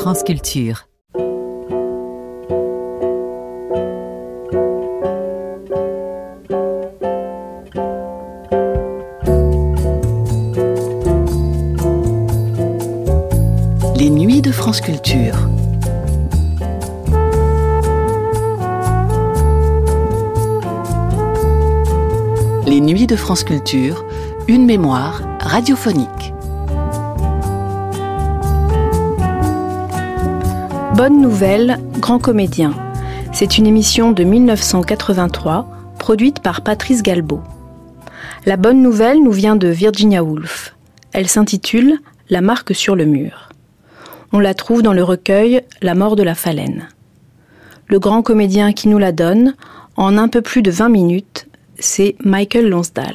France Culture. Les nuits de France Culture. Les nuits de France Culture, une mémoire radiophonique. Bonne nouvelle, grand comédien. C'est une émission de 1983, produite par Patrice Galbaud. La bonne nouvelle nous vient de Virginia Woolf. Elle s'intitule « La marque sur le mur ». On la trouve dans le recueil « La mort de la phalène ». Le grand comédien qui nous la donne, en un peu plus de 20 minutes, c'est Michael Lonsdale.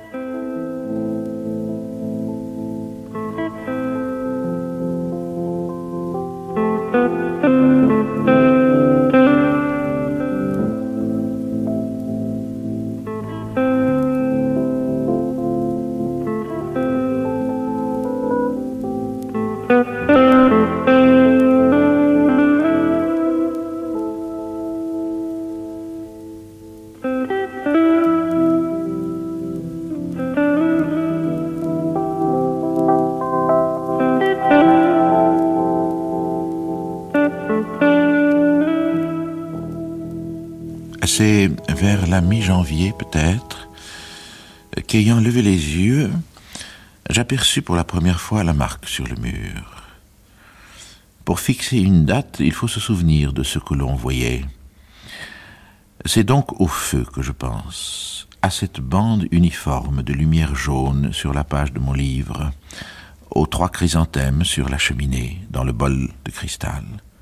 C'est vers la mi-janvier peut-être qu'ayant levé les yeux, j'aperçus pour la première fois la marque sur le mur. Pour fixer une date, il faut se souvenir de ce que l'on voyait. C'est donc au feu que je pense, à cette bande uniforme de lumière jaune sur la page de mon livre, aux 3 chrysanthèmes sur la cheminée, dans le bol de cristal.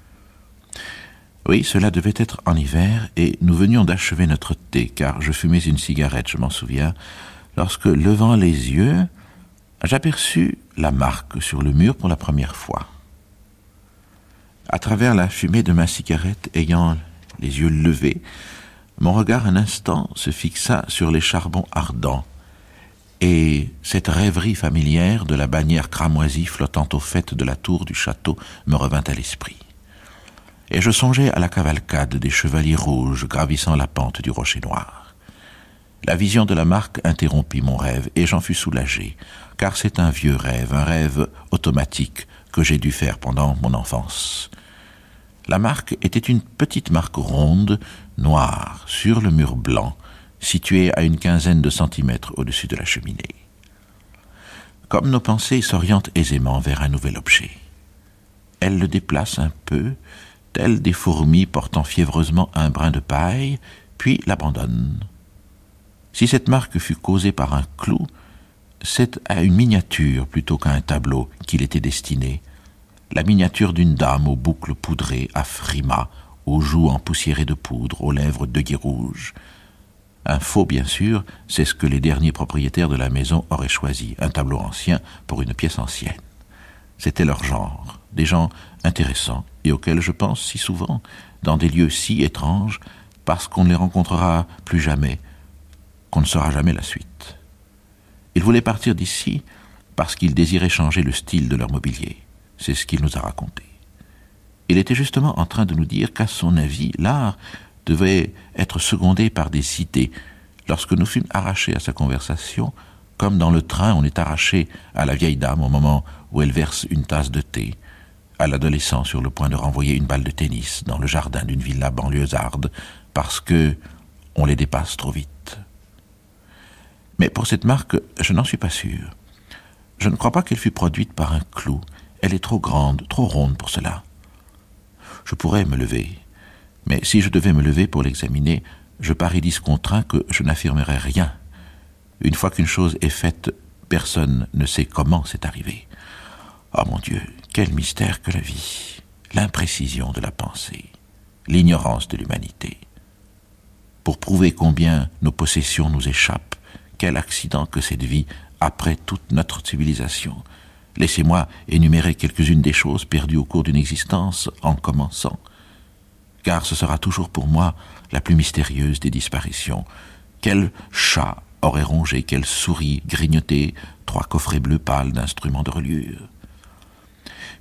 Oui, cela devait être en hiver, et nous venions d'achever notre thé, car je fumais une cigarette, je m'en souviens, lorsque, levant les yeux, j'aperçus la marque sur le mur pour la première fois. À travers la fumée de ma cigarette, ayant les yeux levés, mon regard un instant se fixa sur les charbons ardents, et cette rêverie familière de la bannière cramoisie flottant au faîte de la tour du château me revint à l'esprit. Et je songeais à la cavalcade des chevaliers rouges gravissant la pente du rocher noir. La vision de la marque interrompit mon rêve, et j'en fus soulagé, car c'est un vieux rêve, un rêve automatique que j'ai dû faire pendant mon enfance. La marque était une petite marque ronde, noire, sur le mur blanc, située à une quinzaine de centimètres au-dessus de la cheminée. Comme nos pensées s'orientent aisément vers un nouvel objet. Elle le déplace un peu, telles des fourmis portant fiévreusement un brin de paille, puis l'abandonnent. Si cette marque fut causée par un clou, c'est à une miniature plutôt qu'à un tableau qu'il était destiné, la miniature d'une dame aux boucles poudrées, à frimas, aux joues empoussiérées de poudre, aux lèvres d'œillets rouges. Un faux, bien sûr, c'est ce que les derniers propriétaires de la maison auraient choisi, un tableau ancien pour une pièce ancienne. C'était leur genre, des gens intéressants et auxquels je pense si souvent, dans des lieux si étranges, parce qu'on ne les rencontrera plus jamais, qu'on ne saura jamais la suite. Ils voulaient partir d'ici parce qu'ils désiraient changer le style de leur mobilier. C'est ce qu'il nous a raconté. Il était justement en train de nous dire qu'à son avis, l'art devait être secondé par des idées. Lorsque nous fûmes arrachés à sa conversation, comme dans le train on est arraché à la vieille dame au moment où elle verse une tasse de thé, à l'adolescent sur le point de renvoyer une balle de tennis dans le jardin d'une villa banlieusarde parce que on les dépasse trop vite. Mais pour cette marque, je n'en suis pas sûr. Je ne crois pas qu'elle fût produite par un clou. Elle est trop grande, trop ronde pour cela. Je pourrais me lever, mais si je devais me lever pour l'examiner, je parie discontrait que je n'affirmerais rien. Une fois qu'une chose est faite, personne ne sait comment c'est arrivé. Oh mon Dieu, quel mystère que la vie, l'imprécision de la pensée, l'ignorance de l'humanité. Pour prouver combien nos possessions nous échappent, quel accident que cette vie après toute notre civilisation. Laissez-moi énumérer quelques-unes des choses perdues au cours d'une existence en commençant, car ce sera toujours pour moi la plus mystérieuse des disparitions. Quel chat aurait rongé, quelle souris grignoté 3 coffrets bleus pâles d'instruments de reliure.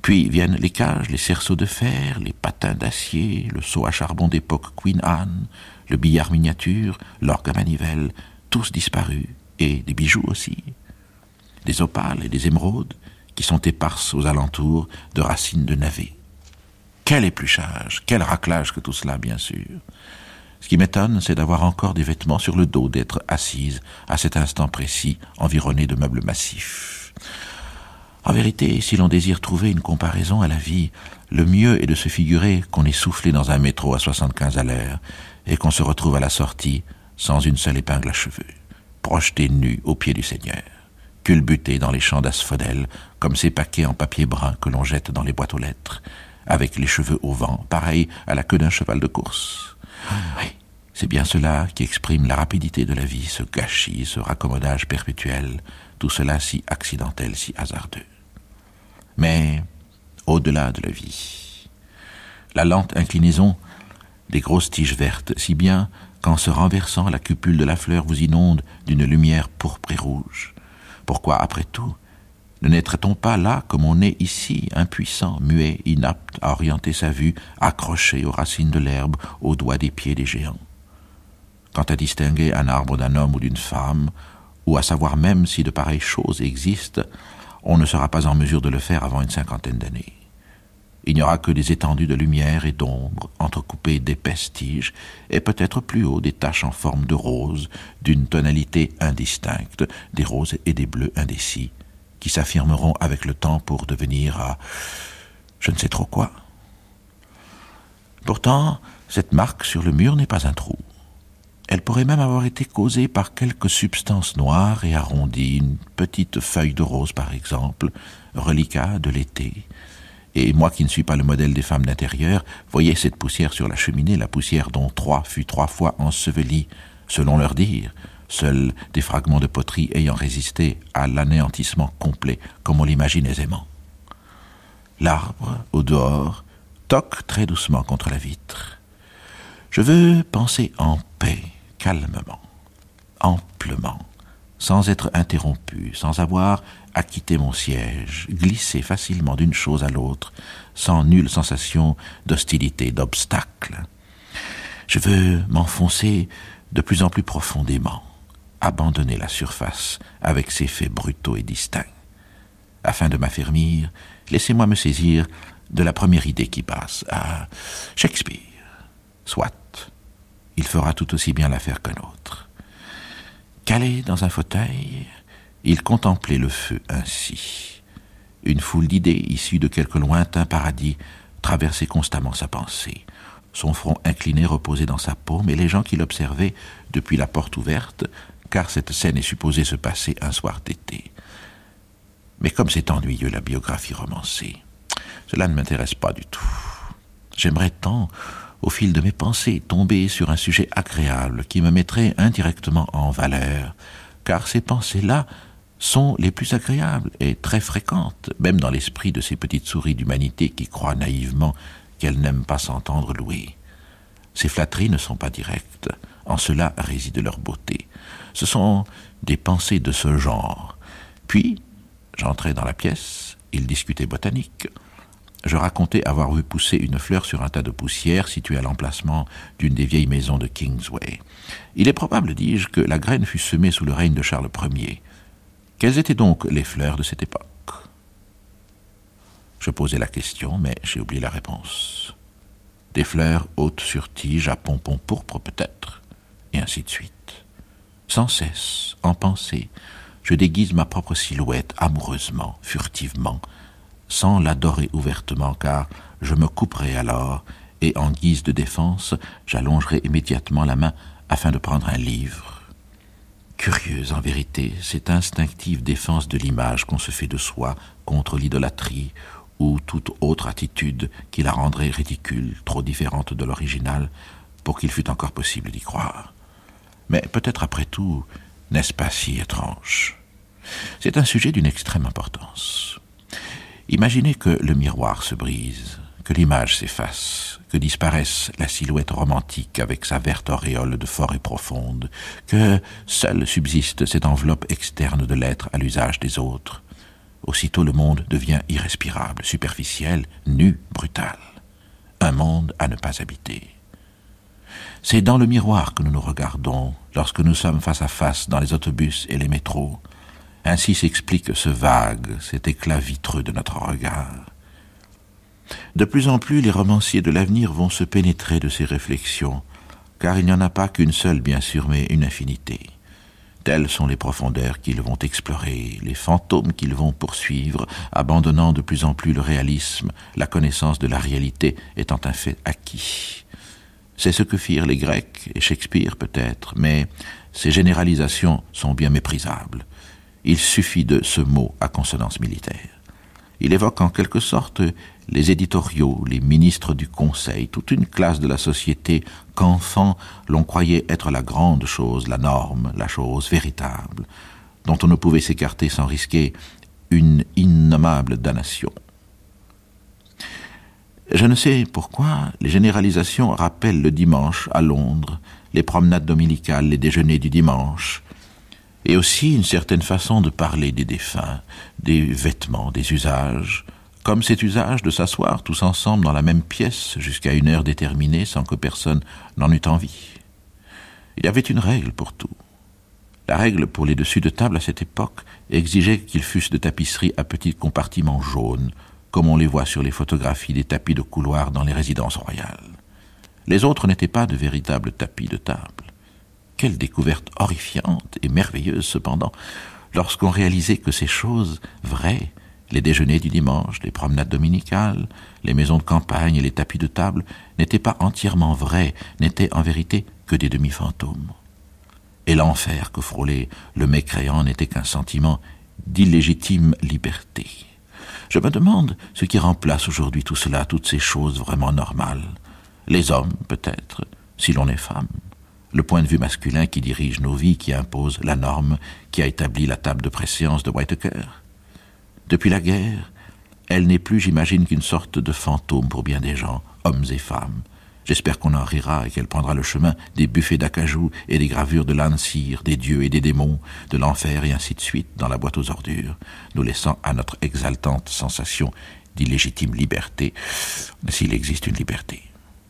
Puis viennent les cages, les cerceaux de fer, les patins d'acier, le seau à charbon d'époque Queen Anne, le billard miniature, l'orgue à manivelle, tous disparus, et des bijoux aussi. Des opales et des émeraudes qui sont éparses aux alentours de racines de navets. Quel épluchage, quel raclage que tout cela, bien sûr. Ce qui m'étonne, c'est d'avoir encore des vêtements sur le dos, d'être assise à cet instant précis, environnée de meubles massifs. En vérité, si l'on désire trouver une comparaison à la vie, le mieux est de se figurer qu'on est soufflé dans un métro à 75 à l'heure et qu'on se retrouve à la sortie sans une seule épingle à cheveux, projeté nu au pied du Seigneur, culbuté dans les champs d'asphodèle comme ces paquets en papier brun que l'on jette dans les boîtes aux lettres, avec les cheveux au vent, pareil à la queue d'un cheval de course. Oui, c'est bien cela qui exprime la rapidité de la vie, ce gâchis, ce raccommodage perpétuel, tout cela si accidentel, si hasardeux. Mais au-delà de la vie, la lente inclinaison des grosses tiges vertes, si bien qu'en se renversant, la cupule de la fleur vous inonde d'une lumière pourpre et rouge. Pourquoi, après tout, ne naîtrait-on pas là comme on est ici, impuissant, muet, inapte à orienter sa vue, accroché aux racines de l'herbe, aux doigts des pieds des géants? Quant à distinguer un arbre d'un homme ou d'une femme, ou à savoir même si de pareilles choses existent, on ne sera pas en mesure de le faire avant une 50aine d'années. Il n'y aura que des étendues de lumière et d'ombre, entrecoupées d'épaisses tiges, et peut-être plus haut des taches en forme de rose, d'une tonalité indistincte, des roses et des bleus indécis, qui s'affirmeront avec le temps pour devenir à je ne sais trop quoi. Pourtant, cette marque sur le mur n'est pas un trou. Elle pourrait même avoir été causée par quelque substance noire et arrondie, une petite feuille de rose par exemple, reliquat de l'été. Et moi qui ne suis pas le modèle des femmes d'intérieur, voyais cette poussière sur la cheminée, la poussière dont Troie fut 3 fois ensevelie, selon leur dire, seuls des fragments de poterie ayant résisté à l'anéantissement complet, comme on l'imagine aisément. L'arbre, au dehors, toque très doucement contre la vitre. Je veux penser en paix, calmement, amplement, sans être interrompu, sans avoir à quitter mon siège, glisser facilement d'une chose à l'autre, sans nulle sensation d'hostilité, d'obstacle. Je veux m'enfoncer de plus en plus profondément, abandonner la surface avec ses faits brutaux et distincts. Afin de m'affermir, laissez-moi me saisir de la première idée qui passe. Ah, Shakespeare. Soit, il fera tout aussi bien l'affaire qu'un autre. Calé dans un fauteuil, il contemplait le feu ainsi. Une foule d'idées issues de quelque lointain paradis traversait constamment sa pensée. Son front incliné reposait dans sa paume, et les gens qui l'observaient depuis la porte ouverte, car cette scène est supposée se passer un soir d'été. Mais comme c'est ennuyeux la biographie romancée, cela ne m'intéresse pas du tout. J'aimerais tant, au fil de mes pensées, tomber sur un sujet agréable qui me mettrait indirectement en valeur, car ces pensées-là sont les plus agréables et très fréquentes, même dans l'esprit de ces petites souris d'humanité qui croient naïvement qu'elles n'aiment pas s'entendre louer. Ces flatteries ne sont pas directes, en cela réside leur beauté. Ce sont des pensées de ce genre. Puis, j'entrai dans la pièce, il discutait botanique. Je racontais avoir vu pousser une fleur sur un tas de poussière situé à l'emplacement d'une des vieilles maisons de Kingsway. Il est probable, dis-je, que la graine fut semée sous le règne de Charles Ier. Quelles étaient donc les fleurs de cette époque? Je posais la question, mais j'ai oublié la réponse. Des fleurs hautes sur tige à pompons pourpres peut-être, et ainsi de suite. Sans cesse, en pensée, je déguise ma propre silhouette amoureusement, furtivement, sans l'adorer ouvertement, car je me couperai alors, et en guise de défense, j'allongerai immédiatement la main afin de prendre un livre. Curieuse, en vérité, cette instinctive défense de l'image qu'on se fait de soi contre l'idolâtrie ou toute autre attitude qui la rendrait ridicule, trop différente de l'original, pour qu'il fût encore possible d'y croire. Mais peut-être après tout, n'est-ce pas si étrange? C'est un sujet d'une extrême importance. Imaginez que le miroir se brise, que l'image s'efface, que disparaisse la silhouette romantique avec sa verte auréole de forêt profonde, que seule subsiste cette enveloppe externe de l'être à l'usage des autres. Aussitôt le monde devient irrespirable, superficiel, nu, brutal. Un monde à ne pas habiter. C'est dans le miroir que nous nous regardons lorsque nous sommes face à face dans les autobus et les métros. Ainsi s'explique ce vague, cet éclat vitreux de notre regard. De plus en plus, les romanciers de l'avenir vont se pénétrer de ces réflexions, car il n'y en a pas qu'une seule, bien sûr, mais une infinité. Telles sont les profondeurs qu'ils vont explorer, les fantômes qu'ils vont poursuivre, abandonnant de plus en plus le réalisme, la connaissance de la réalité étant un fait acquis. C'est ce que firent les Grecs et Shakespeare peut-être, mais ces généralisations sont bien méprisables. Il suffit de ce mot à consonance militaire. Il évoque en quelque sorte les éditoriaux, les ministres du conseil, toute une classe de la société qu'enfant l'on croyait être la grande chose, la norme, la chose véritable, dont on ne pouvait s'écarter sans risquer une innommable damnation. Je ne sais pourquoi les généralisations rappellent le dimanche à Londres, les promenades dominicales, les déjeuners du dimanche, et aussi une certaine façon de parler des défunts, des vêtements, des usages, comme cet usage de s'asseoir tous ensemble dans la même pièce jusqu'à une heure déterminée sans que personne n'en eût envie. Il y avait une règle pour tout. La règle pour les dessus de table à cette époque exigeait qu'ils fussent de tapisserie à petits compartiments jaunes, comme on les voit sur les photographies des tapis de couloir dans les résidences royales. Les autres n'étaient pas de véritables tapis de table. Quelle découverte horrifiante et merveilleuse cependant, lorsqu'on réalisait que ces choses vraies, les déjeuners du dimanche, les promenades dominicales, les maisons de campagne et les tapis de table, n'étaient pas entièrement vraies, n'étaient en vérité que des demi-fantômes. Et l'enfer que frôlait le mécréant n'était qu'un sentiment d'illégitime liberté. Je me demande ce qui remplace aujourd'hui tout cela, toutes ces choses vraiment normales. Les hommes, peut-être, si l'on est femme. Le point de vue masculin qui dirige nos vies, qui impose la norme, qui a établi la table de préséance de Whitaker. Depuis la guerre, elle n'est plus, j'imagine, qu'une sorte de fantôme pour bien des gens, hommes et femmes. J'espère qu'on en rira et qu'elle prendra le chemin des buffets d'acajou et des gravures de Landseer, des dieux et des démons, de l'enfer et ainsi de suite dans la boîte aux ordures, nous laissant à notre exaltante sensation d'illégitime liberté, s'il existe une liberté.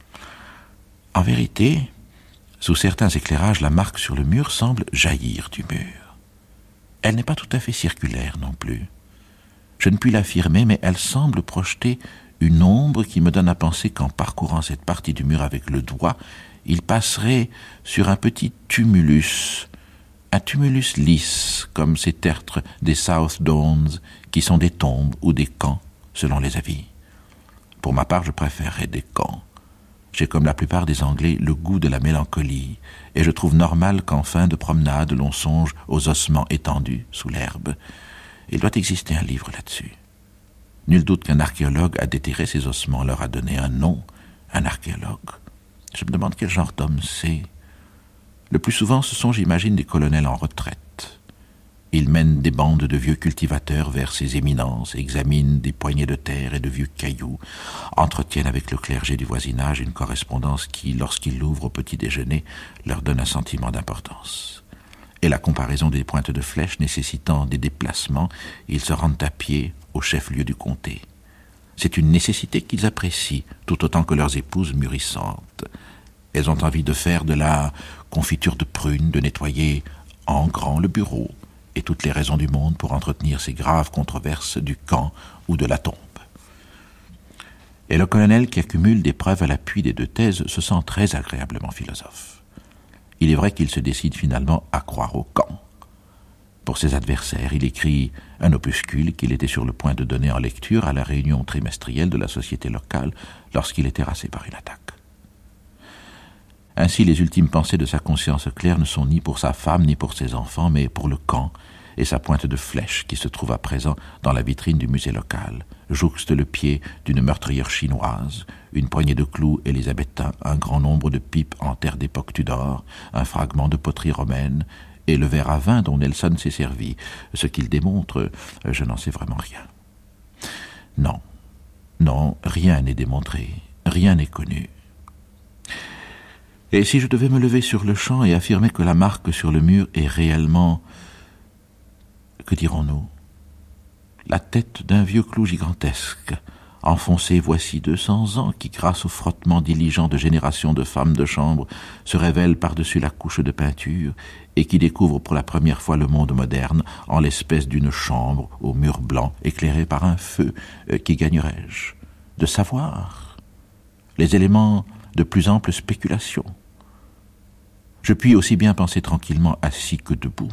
En vérité, sous certains éclairages, la marque sur le mur semble jaillir du mur. Elle n'est pas tout à fait circulaire non plus. Je ne puis l'affirmer, mais elle semble projeter une ombre qui me donne à penser qu'en parcourant cette partie du mur avec le doigt, il passerait sur un petit tumulus, un tumulus lisse, comme ces tertres des South Downs, qui sont des tombes ou des camps, selon les avis. Pour ma part, je préférerais des camps. J'ai, comme la plupart des Anglais, le goût de la mélancolie, et je trouve normal qu'en fin de promenade, l'on songe aux ossements étendus sous l'herbe. Il doit exister un livre là-dessus. Nul doute qu'un archéologue a déterré ces ossements, leur a donné un nom, un archéologue. Je me demande quel genre d'homme c'est. Le plus souvent, ce sont, j'imagine, des colonels en retraite. Ils mènent des bandes de vieux cultivateurs vers ces éminences, examinent des poignées de terre et de vieux cailloux, entretiennent avec le clergé du voisinage une correspondance qui, lorsqu'ils l'ouvrent au petit déjeuner, leur donne un sentiment d'importance. Et la comparaison des pointes de flèches nécessitant des déplacements, ils se rendent à pied au chef-lieu du comté. C'est une nécessité qu'ils apprécient, tout autant que leurs épouses mûrissantes. Elles ont envie de faire de la confiture de prunes, de nettoyer en grand le bureau, et toutes les raisons du monde pour entretenir ces graves controverses du camp ou de la tombe. Et le colonel, qui accumule des preuves à l'appui des deux thèses, se sent très agréablement philosophe. Il est vrai qu'il se décide finalement à croire au camp. Pour ses adversaires, il écrit un opuscule qu'il était sur le point de donner en lecture à la réunion trimestrielle de la société locale lorsqu'il est terrassé par une attaque. Ainsi, les ultimes pensées de sa conscience claire ne sont ni pour sa femme ni pour ses enfants, mais pour le camp et sa pointe de flèche qui se trouve à présent dans la vitrine du musée local, jouxte le pied d'une meurtrière chinoise, une poignée de clous élisabéthains, un grand nombre de pipes en terre d'époque Tudor, un fragment de poterie romaine, et le verre à vin dont Nelson s'est servi, ce qu'il démontre, je n'en sais vraiment rien. Non, rien n'est démontré, rien n'est connu. Et si je devais me lever sur le champ et affirmer que la marque sur le mur est réellement... Que dirons-nous ? la tête d'un vieux clou gigantesque, enfoncé voici 200 ans, qui, grâce au frottement diligent de générations de femmes de chambre, se révèle par-dessus la couche de peinture et qui découvre pour la première fois le monde moderne en l'espèce d'une chambre aux murs blancs éclairée par un feu. Qui gagnerais-je? De savoir les éléments de plus ample spéculation. Je puis aussi bien penser tranquillement assis que debout.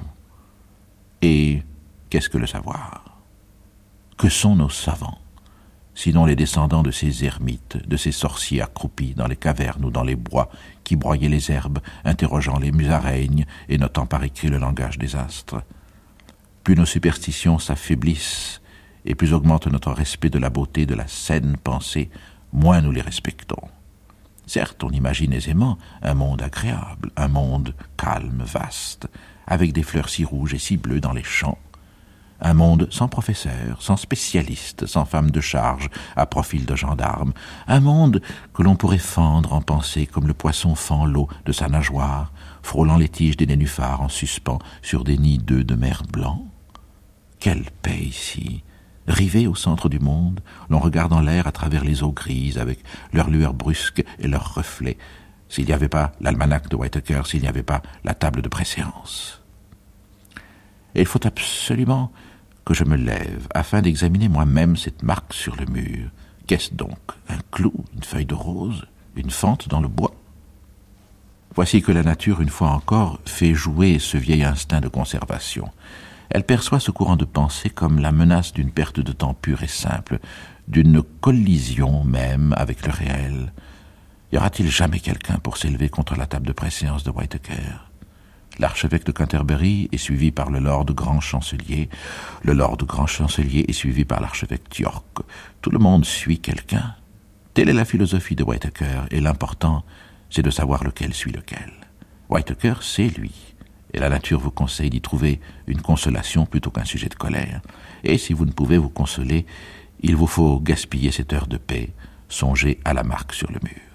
Et qu'est-ce que le savoir? Que sont nos savants, sinon les descendants de ces ermites, de ces sorciers accroupis dans les cavernes ou dans les bois, qui broyaient les herbes, interrogeant les musaraignes et notant par écrit le langage des astres? Plus nos superstitions s'affaiblissent, et plus augmente notre respect de la beauté de la saine pensée, moins nous les respectons. Certes, on imagine aisément un monde agréable, un monde calme, vaste, avec des fleurs si rouges et si bleues dans les champs, un monde sans professeurs, sans spécialistes, sans femmes de charge à profil de gendarme, un monde que l'on pourrait fendre en pensée comme le poisson fend l'eau de sa nageoire, frôlant les tiges des nénuphars en suspens sur des nids d'œufs de mer blancs. Quelle paix ici! Rivé au centre du monde, l'on regarde en l'air à travers les eaux grises avec leurs lueurs brusques et leurs reflets, s'il n'y avait pas l'almanach de Whitaker, s'il n'y avait pas la table de préséance. Et il faut absolument que je me lève afin d'examiner moi-même cette marque sur le mur. Qu'est-ce donc? Un clou, une feuille de rose, une fente dans le bois? Voici que la nature, une fois encore, fait jouer ce vieil instinct de conservation. Elle perçoit ce courant de pensée comme la menace d'une perte de temps pure et simple, d'une collision même avec le réel. Y aura-t-il jamais quelqu'un pour s'élever contre la table de préséance de Whitaker? L'archevêque de Canterbury est suivi par le lord grand chancelier. Le lord grand chancelier est suivi par l'archevêque d'York. Tout le monde suit quelqu'un. Telle est la philosophie de Whitaker, et l'important, c'est de savoir lequel suit lequel. Whitaker, c'est lui. Et la nature vous conseille d'y trouver une consolation plutôt qu'un sujet de colère. Et si vous ne pouvez vous consoler, il vous faut gaspiller cette heure de paix, songer à la marque sur le mur.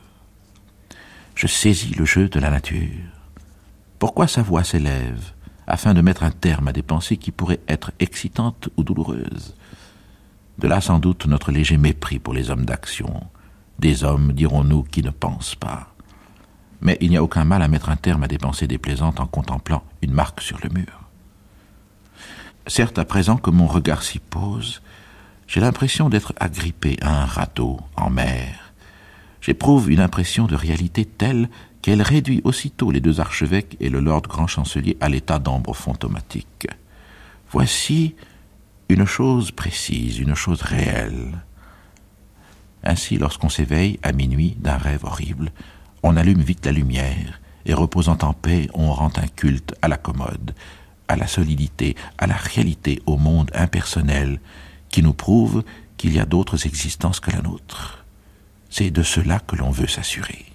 Je saisis le jeu de la nature. Pourquoi sa voix s'élève, afin de mettre un terme à des pensées qui pourraient être excitantes ou douloureuses? De là sans doute notre léger mépris pour les hommes d'action, des hommes, dirons-nous, qui ne pensent pas. Mais il n'y a aucun mal à mettre un terme à des pensées déplaisantes en contemplant une marque sur le mur. Certes, à présent que mon regard s'y pose, j'ai l'impression d'être agrippé à un radeau en mer. J'éprouve une impression de réalité telle qu'elle réduit aussitôt les deux archevêques et le lord grand chancelier à l'état d'ambre fantomatique. Voici une chose précise, une chose réelle. Ainsi, lorsqu'on s'éveille à minuit d'un rêve horrible, on allume vite la lumière, et reposant en paix, on rend un culte à la commode, à la solidité, à la réalité, au monde impersonnel, qui nous prouve qu'il y a d'autres existences que la nôtre. C'est de cela que l'on veut s'assurer.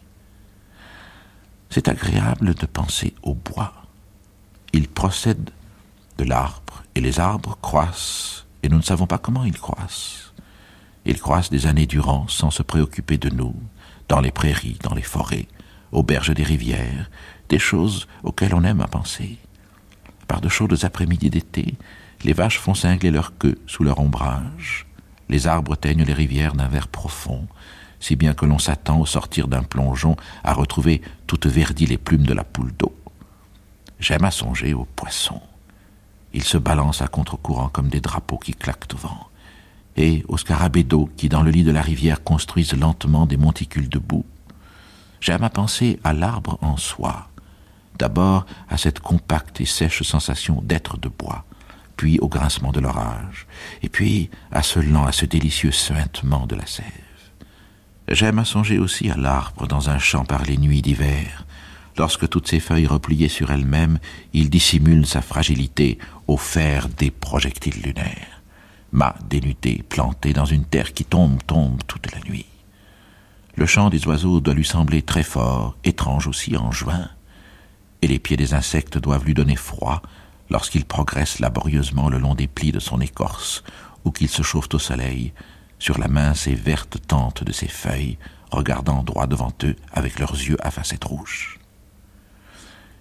C'est agréable de penser au bois. Il procède de l'arbre, et les arbres croissent, et nous ne savons pas comment ils croissent. Ils croissent des années durant sans se préoccuper de nous, dans les prairies, dans les forêts, aux berges des rivières, des choses auxquelles on aime à penser. Par de chaudes après-midi d'été, les vaches font cingler leur queue sous leur ombrage. Les arbres teignent les rivières d'un vert profond, si bien que l'on s'attend au sortir d'un plongeon à retrouver toutes verdies les plumes de la poule d'eau. J'aime à songer aux poissons. Ils se balancent à contre-courant comme des drapeaux qui claquent au vent, et aux scarabées d'eau qui, dans le lit de la rivière, construisent lentement des monticules de boue. J'aime à penser à l'arbre en soi, d'abord à cette compacte et sèche sensation d'être de bois, puis au grincement de l'orage, et puis à ce lent, à ce délicieux suintement de la sève. J'aime à songer aussi à l'arbre dans un champ par les nuits d'hiver. Lorsque toutes ses feuilles repliées sur elles-mêmes, il dissimule sa fragilité au fer des projectiles lunaires. Mât dénudé, planté dans une terre qui tombe toute la nuit. Le chant des oiseaux doit lui sembler très fort, étrange aussi en juin, et les pieds des insectes doivent lui donner froid lorsqu'ils progressent laborieusement le long des plis de son écorce ou qu'ils se chauffent au soleil sur la mince et verte tente de ses feuilles, regardant droit devant eux avec leurs yeux à facettes rouges.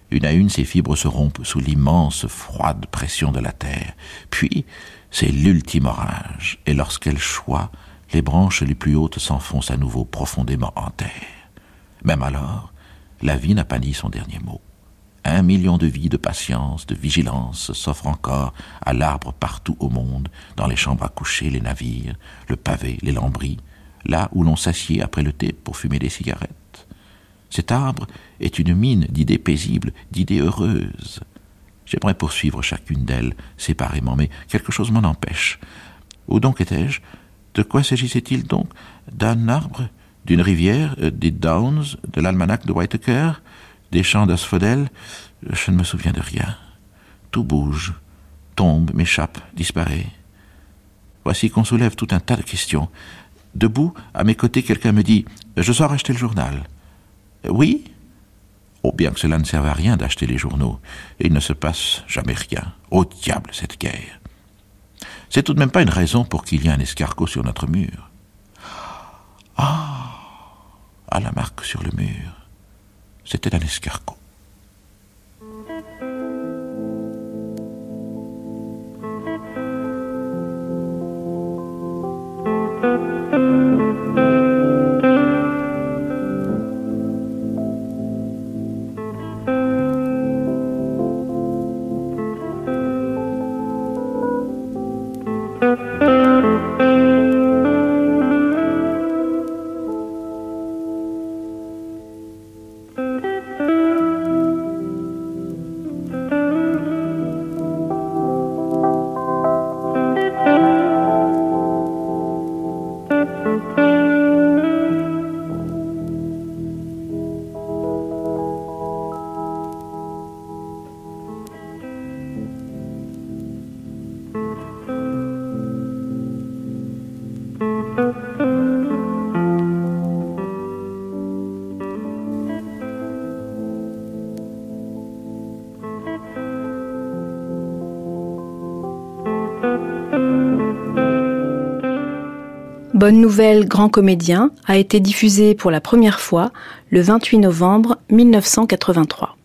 Une à une, ses fibres se rompent sous l'immense, froide pression de la terre. Puis, c'est l'ultime orage, et lorsqu'elle choit, les branches les plus hautes s'enfoncent à nouveau profondément en terre. Même alors, la vie n'a pas dit son dernier mot. 1 million de vies de patience, de vigilance s'offrent encore à l'arbre partout au monde, dans les chambres à coucher, les navires, le pavé, les lambris, là où l'on s'assied après le thé pour fumer des cigarettes. Cet arbre est une mine d'idées paisibles, d'idées heureuses. J'aimerais poursuivre chacune d'elles séparément, mais quelque chose m'en empêche. Où donc étais-je? De quoi s'agissait-il donc? D'un arbre? D'une rivière? Des Downs? De l'almanach de Whitaker? Des champs d'asphodèles? Je ne me souviens de rien. Tout bouge, tombe, m'échappe, disparaît. Voici qu'on soulève tout un tas de questions. Debout, à mes côtés, quelqu'un me dit « Je sors acheter le journal. » Oui? Oh, bien que cela ne serve à rien d'acheter les journaux. Et il ne se passe jamais rien. Au diable, cette guerre. C'est tout de même pas une raison pour qu'il y ait un escargot sur notre mur. Ah, à la marque sur le mur. C'était un escargot. Bonne Nouvelle, Grand Comédien a été diffusé pour la première fois le 28 novembre 1983.